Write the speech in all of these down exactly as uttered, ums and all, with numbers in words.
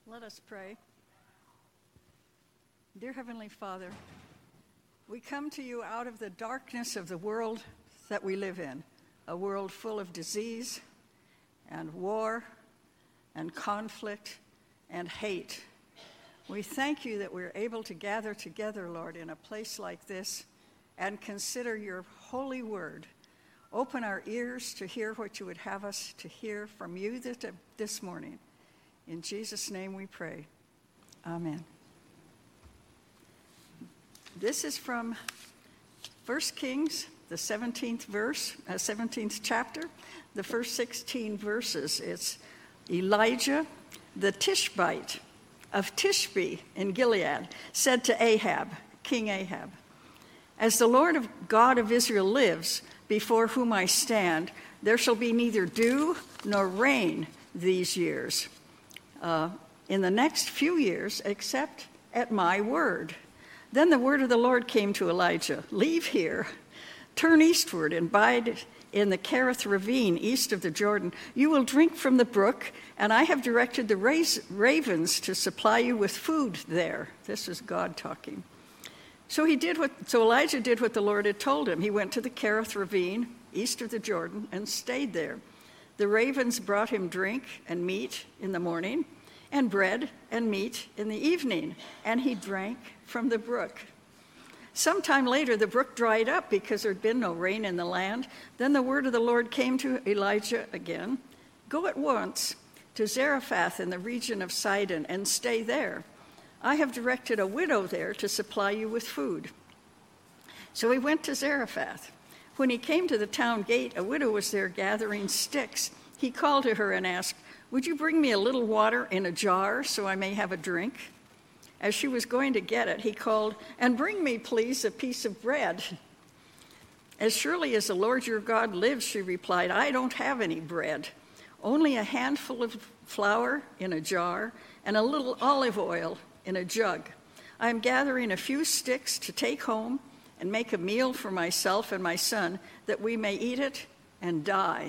Let us pray. Dear Heavenly Father, we come to you out of the darkness of the world that we live in, a world full of disease and war and conflict and hate. We thank you that we're able to gather together, Lord, in a place like this and consider your holy word. Open our ears to hear what you would have us to hear from you this morning. In Jesus' name we pray. Amen. This is from First Kings, the seventeenth verse, uh, seventeenth chapter, the first sixteen verses. It's Elijah, the Tishbite of Tishbe in Gilead, said to Ahab, King Ahab, "As the Lord of God of Israel lives, before whom I stand, there shall be neither dew nor rain these years, uh, in the next few years, except at my word." Then the word of the Lord came to Elijah, "Leave here, turn eastward and bide in the Kerith ravine east of the Jordan. You will drink from the brook, and I have directed the ravens to supply you with food there." This is God talking. So he did what. So Elijah did what the Lord had told him. He went to the Kerith ravine east of the Jordan and stayed there. The ravens brought him drink and meat in the morning, and bread and meat in the evening, and he drank from the brook. Sometime later, the brook dried up because there had been no rain in the land. Then the word of the Lord came to Elijah again. "Go at once to Zarephath in the region of Sidon and stay there. I have directed a widow there to supply you with food." So he went to Zarephath. When he came to the town gate, a widow was there gathering sticks. He called to her and asked, "Would you bring me a little water in a jar so I may have a drink?" As she was going to get it, he called, "And bring me, please, a piece of bread." "As surely as the Lord your God lives," she replied, "I don't have any bread, only a handful of flour in a jar and a little olive oil in a jug. I am gathering a few sticks to take home and make a meal for myself and my son, that we may eat it and die."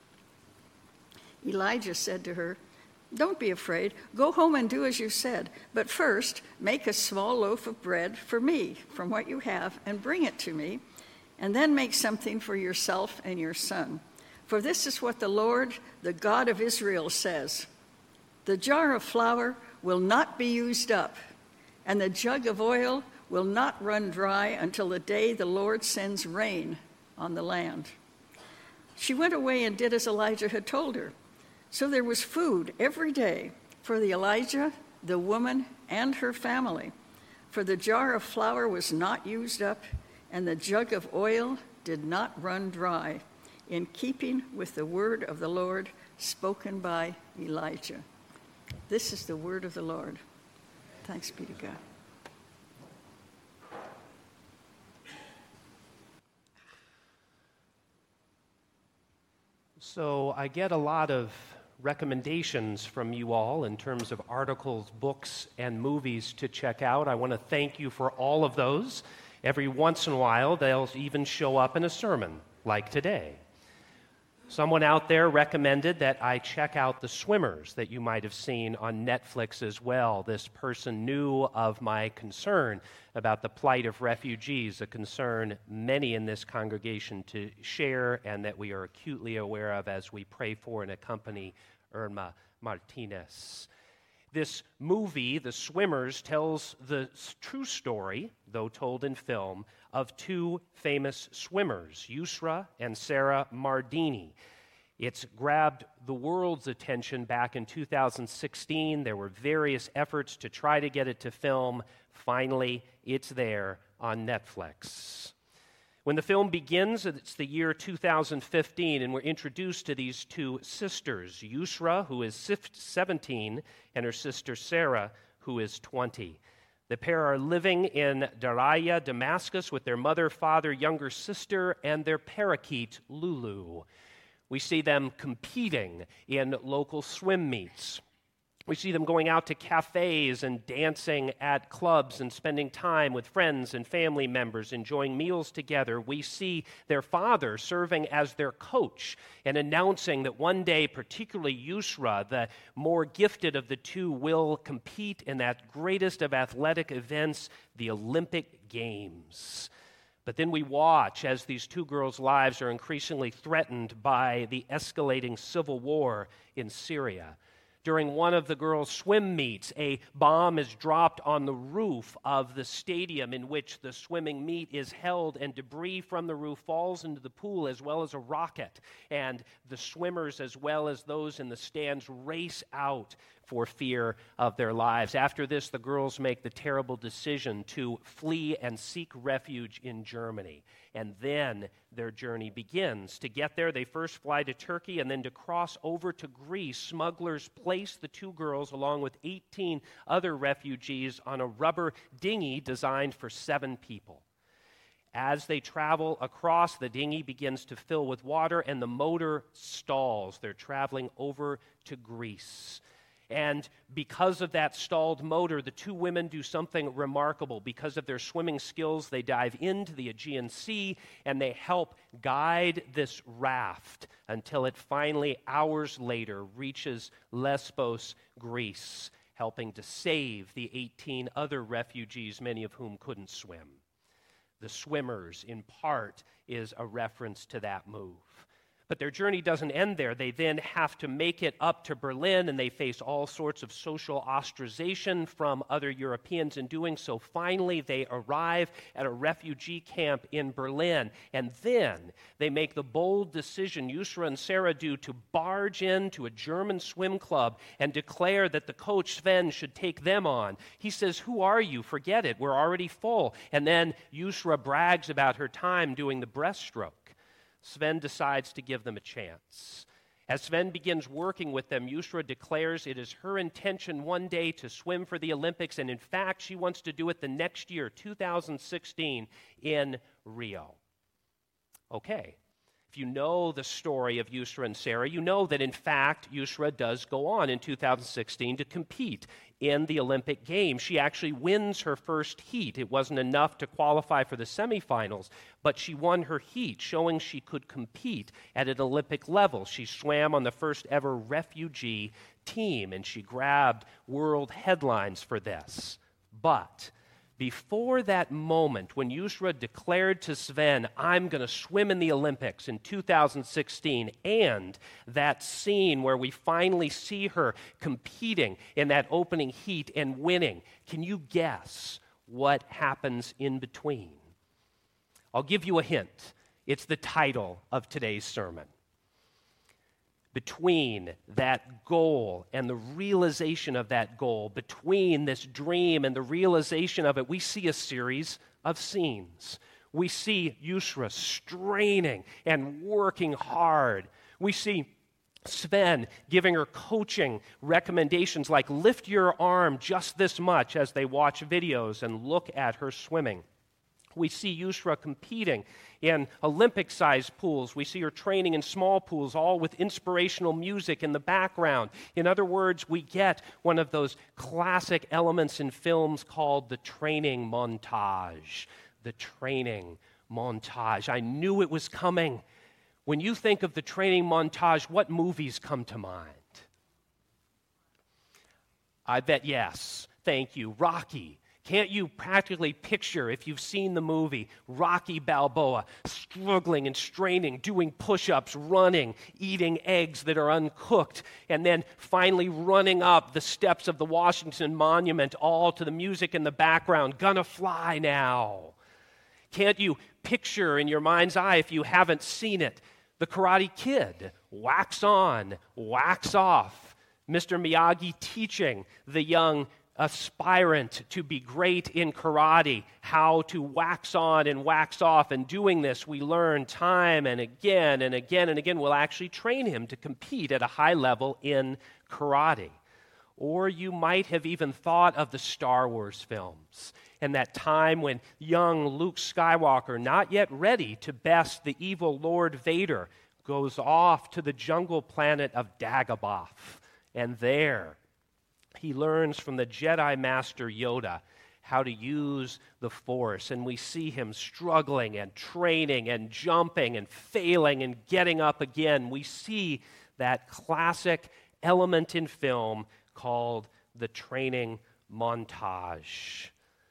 Elijah said to her, "Don't be afraid. Go home and do as you said. But first, make a small loaf of bread for me from what you have and bring it to me, and then make something for yourself and your son. For this is what the Lord, the God of Israel, says. The jar of flour will not be used up, and the jug of oil will not run dry until the day the Lord sends rain on the land." She went away and did as Elijah had told her. So there was food every day for the Elijah, the woman, and her family. For the jar of flour was not used up, and the jug of oil did not run dry, in keeping with the word of the Lord spoken by Elijah. This is the word of the Lord. Thanks be to God. So I get a lot of recommendations from you all in terms of articles, books, and movies to check out. I want to thank you for all of those. Every once in a while, they'll even show up in a sermon, like today. Someone out there recommended that I check out The Swimmers that you might have seen on Netflix as well. This person knew of my concern about the plight of refugees, a concern many in this congregation to share and that we are acutely aware of as we pray for and accompany Irma Martinez. This movie, The Swimmers, tells the true story, though told in film, of two famous swimmers, Yusra and Sarah Mardini. It's grabbed the world's attention back in two thousand sixteen. There were various efforts to try to get it to film. Finally, it's there on Netflix. When the film begins, it's the year two thousand fifteen, and we're introduced to these two sisters, Yusra, who is seventeen, and her sister Sarah, who is twenty. The pair are living in Daraya, Damascus, with their mother, father, younger sister, and their parakeet, Lulu. We see them competing in local swim meets. We see them going out to cafes and dancing at clubs and spending time with friends and family members, enjoying meals together. We see their father serving as their coach and announcing that one day, particularly Yusra, the more gifted of the two, will compete in that greatest of athletic events, the Olympic Games. But then we watch as these two girls' lives are increasingly threatened by the escalating civil war in Syria. During one of the girls' swim meets, a bomb is dropped on the roof of the stadium in which the swimming meet is held, and debris from the roof falls into the pool as well as a rocket. And the swimmers, as well as those in the stands, race out for fear of their lives. After this, the girls make the terrible decision to flee and seek refuge in Germany. And then their journey begins. To get there, they first fly to Turkey, and then to cross over to Greece, smugglers place the two girls along with eighteen other refugees on a rubber dinghy designed for seven people. As they travel across, the dinghy begins to fill with water, and the motor stalls. They're traveling over to Greece. And because of that stalled motor, the two women do something remarkable. Because of their swimming skills, they dive into the Aegean Sea and they help guide this raft until it finally, hours later, reaches Lesbos, Greece, helping to save the eighteen other refugees, many of whom couldn't swim. The swimmers, in part, is a reference to that move. But their journey doesn't end there. They then have to make it up to Berlin, and they face all sorts of social ostracization from other Europeans in doing so. Finally, they arrive at a refugee camp in Berlin, and then they make the bold decision, Yusra and Sarah do, to barge into a German swim club and declare that the coach, Sven, should take them on. He says, "Who are you? Forget it. We're already full." And then Yusra brags about her time doing the breaststroke. Sven decides to give them a chance. As Sven begins working with them, Yusra declares it is her intention one day to swim for the Olympics, and in fact, she wants to do it the next year, two thousand sixteen, in Rio. Okay, if you know the story of Yusra and Sarah, you know that in fact, Yusra does go on in two thousand sixteen to compete in the Olympic Games. She actually wins her first heat. It wasn't enough to qualify for the semifinals, but she won her heat, showing she could compete at an Olympic level. She swam on the first ever refugee team, and she grabbed world headlines for this. But before that moment when Yusra declared to Sven, "I'm going to swim in the Olympics in two thousand sixteen, and that scene where we finally see her competing in that opening heat and winning, can you guess what happens in between? I'll give you a hint. It's the title of today's sermon. Between that goal and the realization of that goal, between this dream and the realization of it, we see a series of scenes. We see Yusra straining and working hard. We see Sven giving her coaching recommendations like lift your arm just this much as they watch videos and look at her swimming. We see Yusra competing in Olympic-sized pools. We see her training in small pools, all with inspirational music in the background. In other words, we get one of those classic elements in films called the training montage. The training montage. I knew it was coming. When you think of the training montage, what movies come to mind? I bet yes. Thank you. Rocky. Can't you practically picture, if you've seen the movie, Rocky Balboa struggling and straining, doing push-ups, running, eating eggs that are uncooked, and then finally running up the steps of the Washington Monument, all to the music in the background, "Gonna fly now." Can't you picture in your mind's eye, if you haven't seen it, the Karate Kid, wax on, wax off, Mister Miyagi teaching the young aspirant to be great in karate, how to wax on and wax off. And doing this, we learn time and again and again and again. We'll actually train him to compete at a high level in karate. Or you might have even thought of the Star Wars films and that time when young Luke Skywalker, not yet ready to best the evil Lord Vader, goes off to the jungle planet of Dagobah. And there, He learns from the Jedi Master Yoda how to use the Force, and we see him struggling and training and jumping and failing and getting up again. We see that classic element in film called the training montage.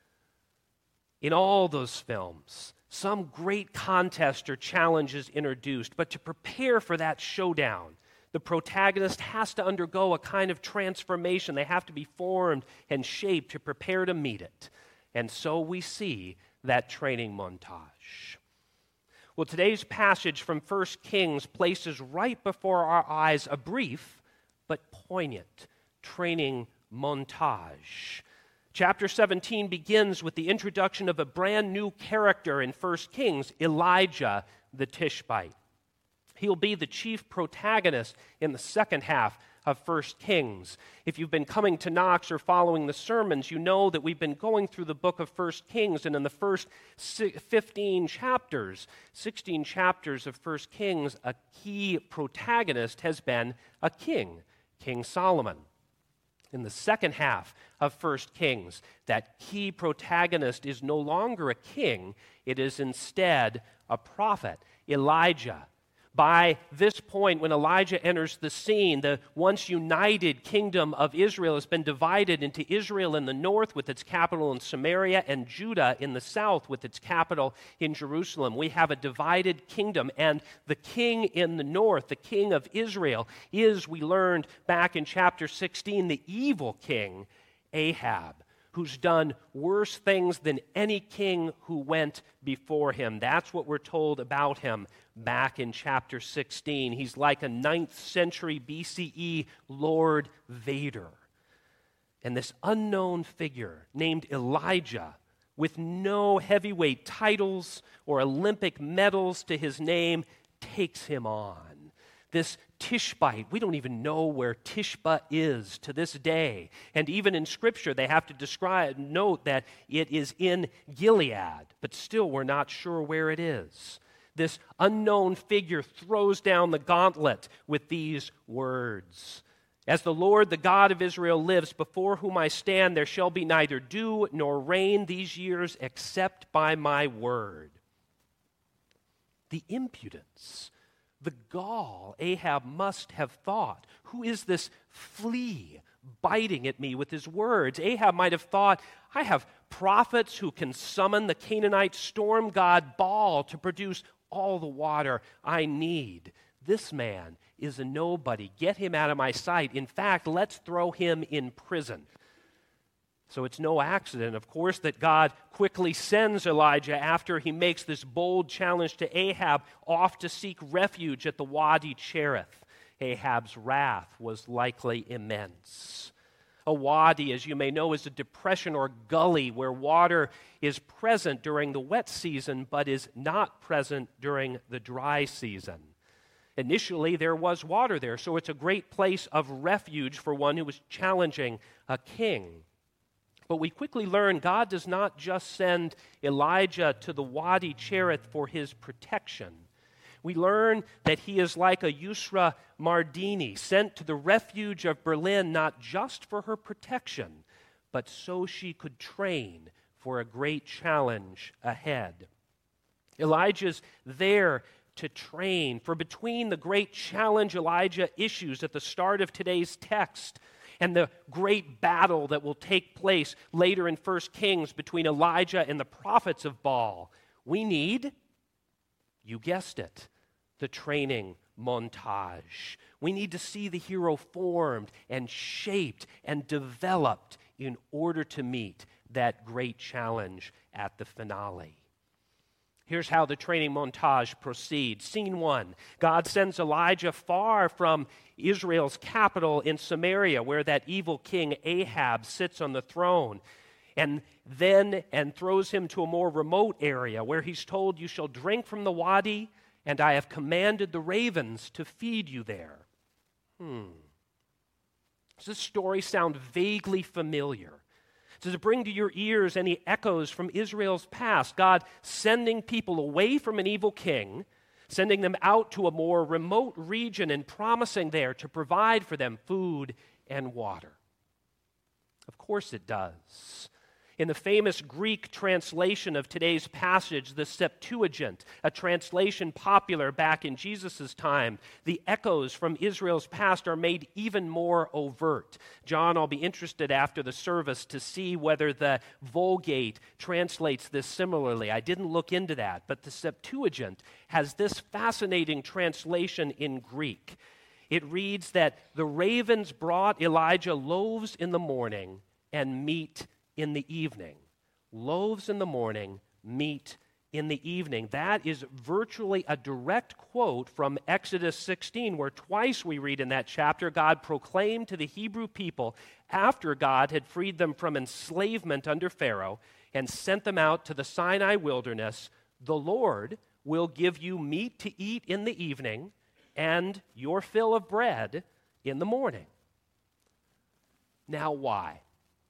In all those films, some great contest or challenge is introduced, but to prepare for that showdown, the protagonist has to undergo a kind of transformation. They have to be formed and shaped to prepare to meet it. And so we see that training montage. Well, today's passage from First Kings places right before our eyes a brief but poignant training montage. Chapter seventeen begins with the introduction of a brand new character in First Kings, Elijah the Tishbite. He'll be the chief protagonist in the second half of First Kings. If you've been coming to Knox or following the sermons, you know that we've been going through the book of First Kings, and in the first fifteen chapters, sixteen chapters of First Kings, a key protagonist has been a king, King Solomon. In the second half of First Kings, that key protagonist is no longer a king, it is instead a prophet, Elijah. By this point, when Elijah enters the scene, the once united kingdom of Israel has been divided into Israel in the north with its capital in Samaria and Judah in the south with its capital in Jerusalem. We have a divided kingdom, and the king in the north, the king of Israel, is, we learned back in chapter sixteen, the evil king, Ahab, who's done worse things than any king who went before him. That's what we're told about him back in chapter sixteen. He's like a ninth century B C E Lord Vader. And this unknown figure named Elijah, with no heavyweight titles or Olympic medals to his name, takes him on. This Tishbite, we don't even know where Tishba is to this day. And even in Scripture, they have to describe, note that it is in Gilead, but still we're not sure where it is. This unknown figure throws down the gauntlet with these words. As the Lord, the God of Israel, lives, before whom I stand, there shall be neither dew nor rain these years except by my word. The impudence, the gall Ahab must have thought. Who is this flea biting at me with his words? Ahab might have thought, I have prophets who can summon the Canaanite storm god Baal to produce all the water I need. This man is a nobody. Get him out of my sight. In fact, let's throw him in prison. So it's no accident, of course, that God quickly sends Elijah after he makes this bold challenge to Ahab off to seek refuge at the Wadi Cherith. Ahab's wrath was likely immense. A wadi, as you may know, is a depression or gully where water is present during the wet season but is not present during the dry season. Initially, there was water there, so it's a great place of refuge for one who was challenging a king. But we quickly learn God does not just send Elijah to the Wadi Cherith for his protection. We learn that he is like a Yusra Mardini, sent to the refuge of Berlin not just for her protection, but so she could train for a great challenge ahead. Elijah's there to train, for between the great challenge Elijah issues at the start of today's text and the great battle that will take place later in First Kings between Elijah and the prophets of Baal, we need, you guessed it, the training montage. We need to see the hero formed and shaped and developed in order to meet that great challenge at the finale. Here's how the training montage proceeds. Scene one, God sends Elijah far from Israel's capital in Samaria, where that evil king Ahab sits on the throne, and then and throws him to a more remote area where he's told, you shall drink from the wadi, and I have commanded the ravens to feed you there. Hmm. Does this story sound vaguely familiar? Does it bring to your ears any echoes from Israel's past? God sending people away from an evil king, sending them out to a more remote region and promising there to provide for them food and water. Of course it does. In the famous Greek translation of today's passage, the Septuagint, a translation popular back in Jesus' time, the echoes from Israel's past are made even more overt. John, I'll be interested after the service to see whether the Vulgate translates this similarly. I didn't look into that, but the Septuagint has this fascinating translation in Greek. It reads that the ravens brought Elijah loaves in the morning and meat in the evening. Loaves in the morning, meat in the evening. That is virtually a direct quote from Exodus sixteen, where twice we read in that chapter, God proclaimed to the Hebrew people after God had freed them from enslavement under Pharaoh and sent them out to the Sinai wilderness, the Lord will give you meat to eat in the evening and your fill of bread in the morning. Now why?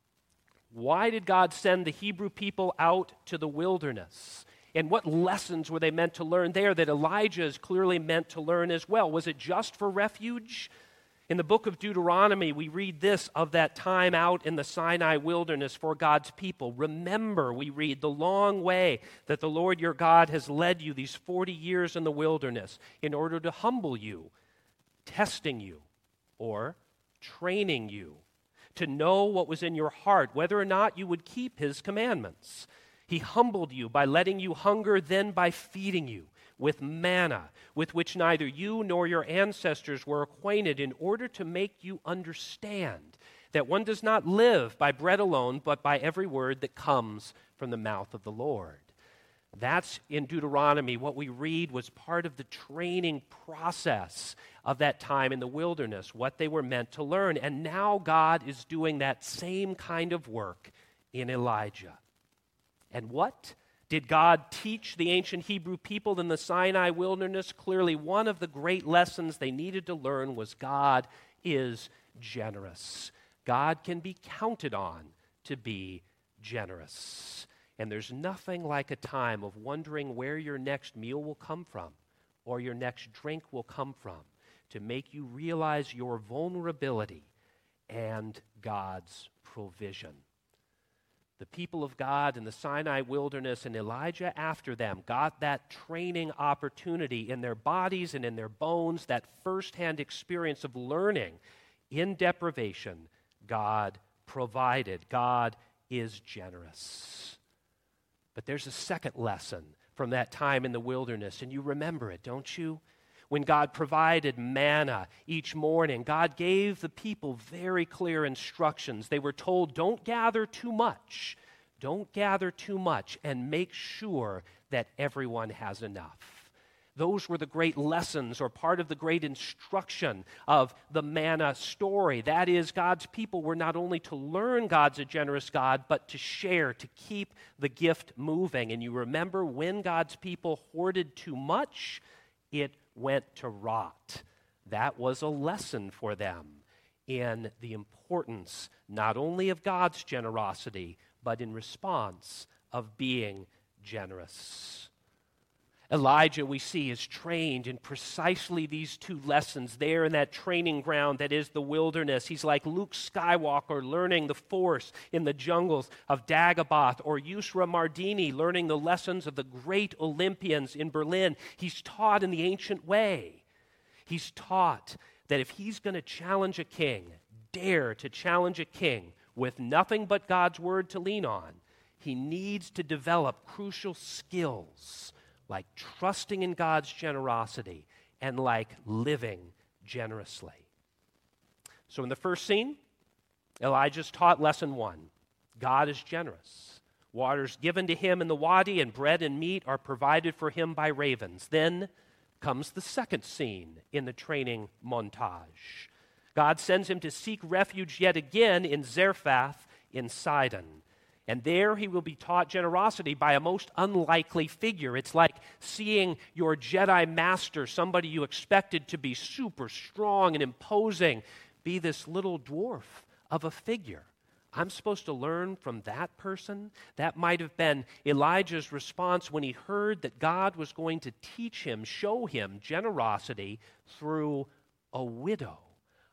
Why did God send the Hebrew people out to the wilderness? And what lessons were they meant to learn there that Elijah is clearly meant to learn as well? Was it just for refuge? In the book of Deuteronomy, we read this of that time out in the Sinai wilderness for God's people. Remember, we read, the long way that the Lord your God has led you these forty years in the wilderness in order to humble you, testing you, or training you, to know what was in your heart, whether or not you would keep his commandments. He humbled you by letting you hunger, then by feeding you with manna, with which neither you nor your ancestors were acquainted, in order to make you understand that one does not live by bread alone, but by every word that comes from the mouth of the Lord. That's in Deuteronomy. What we read was part of the training process of that time in the wilderness, what they were meant to learn. And now God is doing that same kind of work in Elijah. And what did God teach the ancient Hebrew people in the Sinai wilderness? Clearly, one of the great lessons they needed to learn was God is generous. God can be counted on to be generous. And there's nothing like a time of wondering where your next meal will come from or your next drink will come from to make you realize your vulnerability and God's provision. The people of God in the Sinai wilderness and Elijah after them got that training opportunity in their bodies and in their bones, that firsthand experience of learning in deprivation. God provided. God is generous. But there's a second lesson from that time in the wilderness, and you remember it, don't you? When God provided manna each morning, God gave the people very clear instructions. They were told, don't gather too much. Don't gather too much, and make sure that everyone has enough. Those were the great lessons, or part of the great instruction of the manna story. That is, God's people were not only to learn God's a generous God, but to share, to keep the gift moving. And you remember, when God's people hoarded too much, it went to rot. That was a lesson for them in the importance not only of God's generosity, but in response of being generous. Elijah, we see, is trained in precisely these two lessons there in that training ground that is the wilderness. He's like Luke Skywalker learning the Force in the jungles of Dagobah, or Yusra Mardini learning the lessons of the great Olympians in Berlin. He's taught in the ancient way. He's taught that if he's going to challenge a king, dare to challenge a king with nothing but God's word to lean on, he needs to develop crucial skills like trusting in God's generosity and like living generously. So in the first scene, Elijah's taught lesson one. God is generous. Water's given to him in the wadi, and bread and meat are provided for him by ravens. Then comes the second scene in the training montage. God sends him to seek refuge yet again in Zarephath in Sidon. And there he will be taught generosity by a most unlikely figure. It's like seeing your Jedi master, somebody you expected to be super strong and imposing, be this little dwarf of a figure. I'm supposed to learn from that person? That might have been Elijah's response when he heard that God was going to teach him, show him generosity through a widow,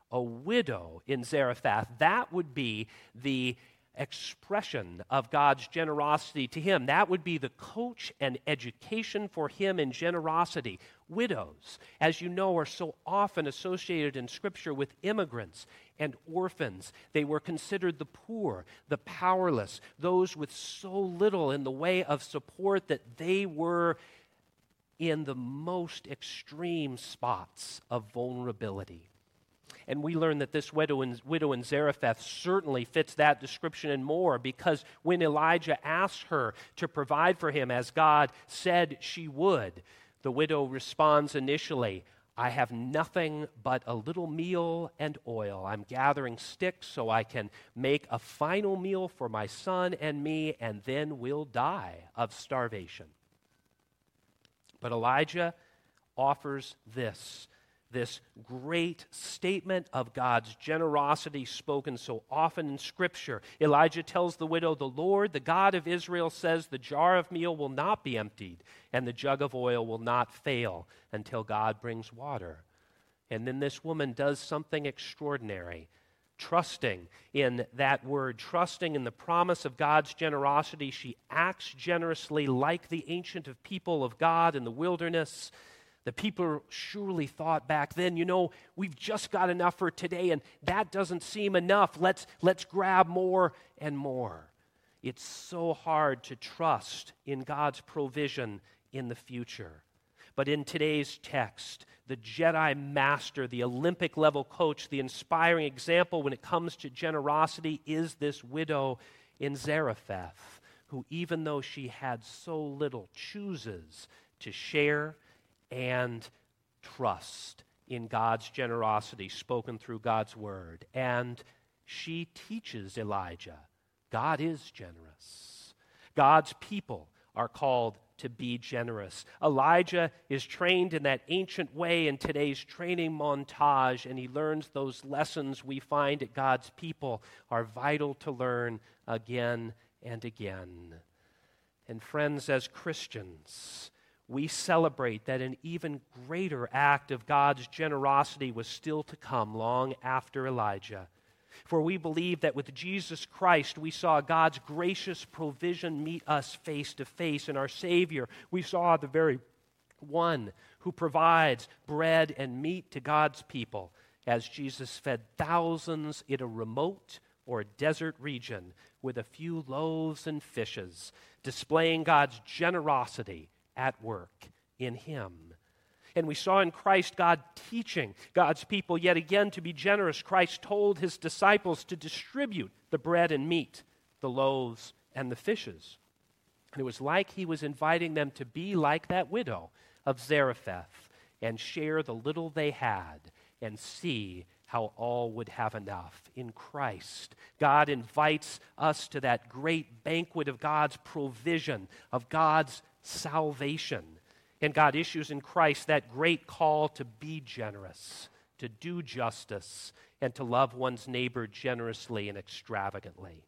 a widow in Zarephath. That would be the expression of God's generosity to him. That would be the coach and education for him in generosity. Widows, as you know, are so often associated in Scripture with immigrants and orphans. They were considered the poor, the powerless, those with so little in the way of support that they were in the most extreme spots of vulnerability. And we learn that this widow in, widow in Zarephath certainly fits that description and more, because when Elijah asks her to provide for him as God said she would, the widow responds initially, I have nothing but a little meal and oil. I'm gathering sticks so I can make a final meal for my son and me, and then we'll die of starvation. But Elijah offers this. This great statement of God's generosity spoken so often in Scripture. Elijah tells the widow, the Lord, the God of Israel, says the jar of meal will not be emptied and the jug of oil will not fail until God brings water. And then this woman does something extraordinary. Trusting in that word, trusting in the promise of God's generosity, she acts generously like the ancient of people of God in the wilderness. The people surely thought back then, you know, we've just got enough for today, and that doesn't seem enough. Let's, let's grab more and more. It's so hard to trust in God's provision in the future. But in today's text, the Jedi master, the Olympic level coach, the inspiring example when it comes to generosity is this widow in Zarephath, who even though she had so little, chooses to share and trust in God's generosity spoken through God's word. And she teaches Elijah, God is generous. God's people are called to be generous. Elijah is trained in that ancient way in today's training montage, and he learns those lessons we find at God's people are vital to learn again and again. And friends, as Christians, we celebrate that an even greater act of God's generosity was still to come long after Elijah. For we believe that with Jesus Christ, we saw God's gracious provision meet us face to face in our Savior. We saw the very one who provides bread and meat to God's people as Jesus fed thousands in a remote or desert region with a few loaves and fishes, displaying God's generosity at work in him. And we saw in Christ God teaching God's people yet again to be generous. Christ told his disciples to distribute the bread and meat, the loaves and the fishes. And it was like he was inviting them to be like that widow of Zarephath and share the little they had and see how all would have enough. In Christ, God invites us to that great banquet of God's provision, of God's salvation. And God issues in Christ that great call to be generous, to do justice, and to love one's neighbor generously and extravagantly.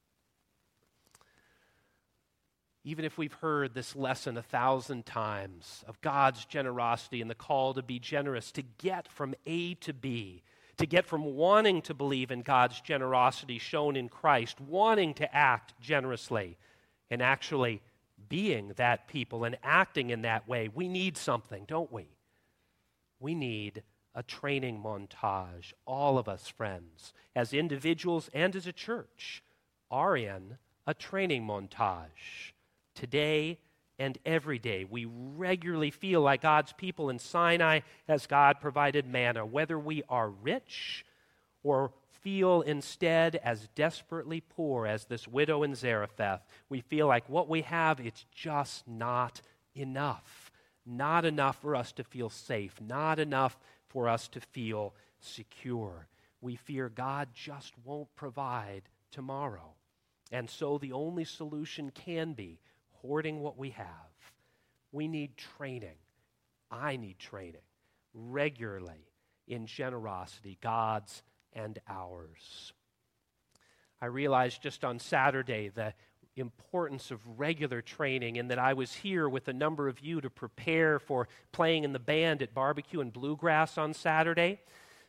Even if we've heard this lesson a thousand times of God's generosity and the call to be generous, to get from A to B, to get from wanting to believe in God's generosity shown in Christ, wanting to act generously, and actually being that people and acting in that way, we need something, don't we? We need a training montage. All of us, friends, as individuals and as a church, are in a training montage. Today and every day, we regularly feel like God's people in Sinai as God provided manna, whether we are rich or feel instead as desperately poor as this widow in Zarephath. We feel like what we have, it's just not enough. Not enough for us to feel safe. Not enough for us to feel secure. We fear God just won't provide tomorrow. And so the only solution can be hoarding what we have. We need training. I need training regularly in generosity, God's and ours. I realized just on Saturday the importance of regular training, and that I was here with a number of you to prepare for playing in the band at Barbecue and Bluegrass on Saturday.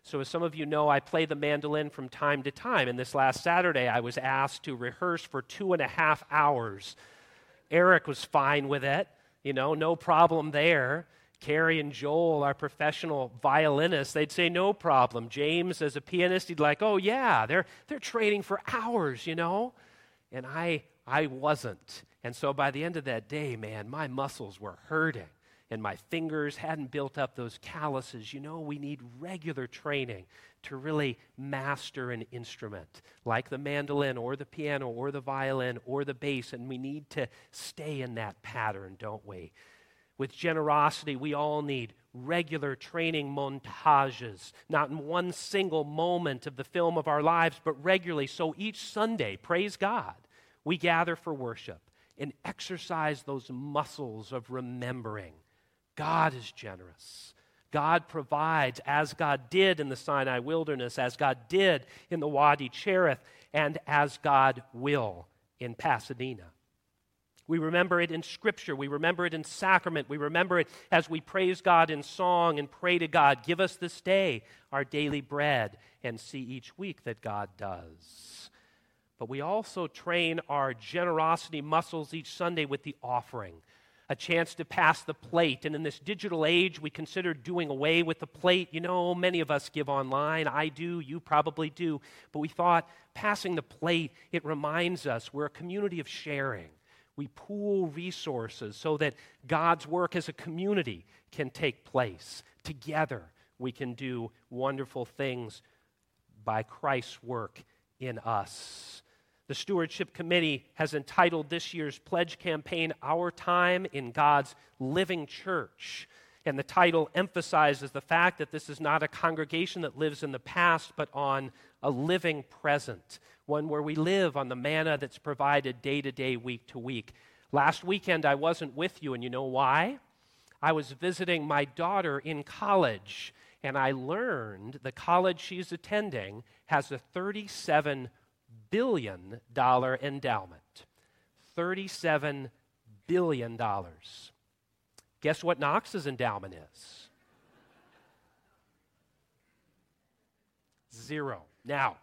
So as some of you know, I play the mandolin from time to time. And this last Saturday, I was asked to rehearse for two and a half hours. Eric was fine with it, you know, no problem there. Carrie and Joel, our professional violinists, they'd say no problem. James, as a pianist, he'd like, oh yeah, they're they're training for hours, you know. And I I wasn't. And so by the end of that day, man, my muscles were hurting. And my fingers hadn't built up those calluses. You know, we need regular training to really master an instrument, like the mandolin or the piano or the violin or the bass, and we need to stay in that pattern, don't we? With generosity, we all need regular training montages, not in one single moment of the film of our lives, but regularly. So each Sunday, praise God, we gather for worship and exercise those muscles of remembering. God is generous. God provides, as God did in the Sinai wilderness, as God did in the Wadi Cherith, and as God will in Pasadena. We remember it in Scripture. We remember it in sacrament. We remember it as we praise God in song and pray to God, give us this day our daily bread, and see each week that God does. But we also train our generosity muscles each Sunday with the offering, a chance to pass the plate. And in this digital age, we consider doing away with the plate. You know, many of us give online. I do. You probably do. But we thought passing the plate, it reminds us we're a community of sharing. We pool resources so that God's work as a community can take place. Together, we can do wonderful things by Christ's work in us. The Stewardship Committee has entitled this year's pledge campaign, Our Time in God's Living Church. And the title emphasizes the fact that this is not a congregation that lives in the past, but on a living present, one where we live on the manna that's provided day to day, week to week. Last weekend, I wasn't with you, and you know why? I was visiting my daughter in college, and I learned the college she's attending has a thirty-seven billion dollars endowment. thirty-seven billion dollars. Guess what Knox's endowment is? Zero. Now,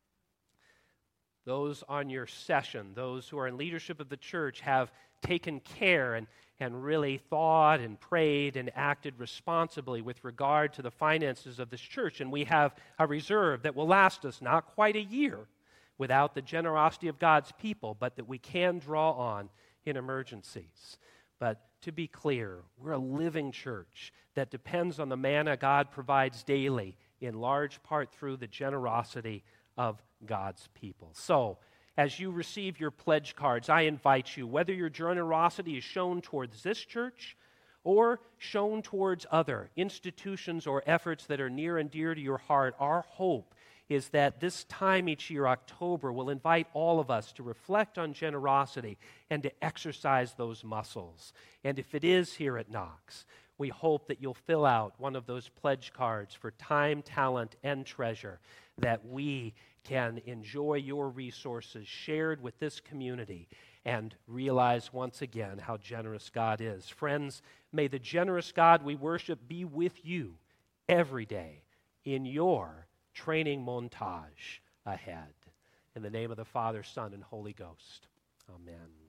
those on your session, those who are in leadership of the church, have taken care and, and really thought and prayed and acted responsibly with regard to the finances of this church. And we have a reserve that will last us not quite a year without the generosity of God's people, but that we can draw on in emergencies. But to be clear, we're a living church that depends on the manna God provides daily, in large part through the generosity of God's people. So, as you receive your pledge cards, I invite you, whether your generosity is shown towards this church or shown towards other institutions or efforts that are near and dear to your heart, our hope is that this time each year, October, will invite all of us to reflect on generosity and to exercise those muscles. And if it is here at Knox, we hope that you'll fill out one of those pledge cards for time, talent, and treasure, that we can enjoy your resources shared with this community and realize once again how generous God is. Friends, may the generous God we worship be with you every day in your training montage ahead. In the name of the Father, Son, and Holy Ghost. Amen.